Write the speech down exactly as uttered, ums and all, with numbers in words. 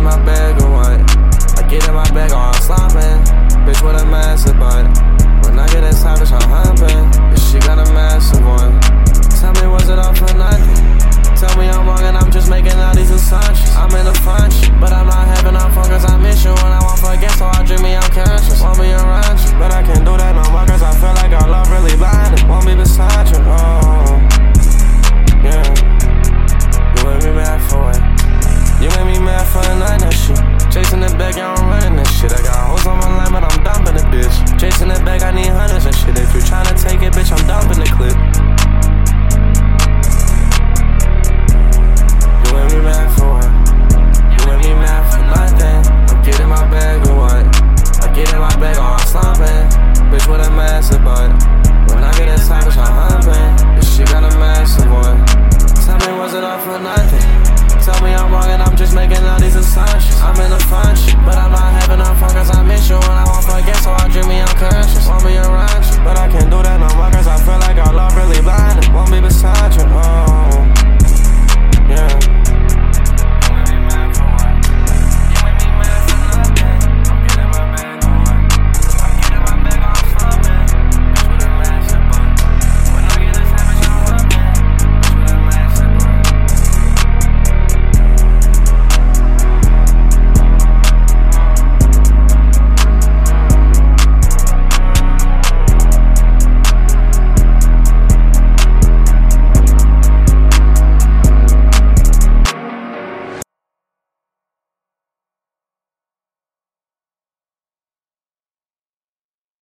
my bag or what? I get in my bag or I'm slopping. Bitch with a massive butt. When I get inside, bitch, I'm humping. Bitch, she got a massive one.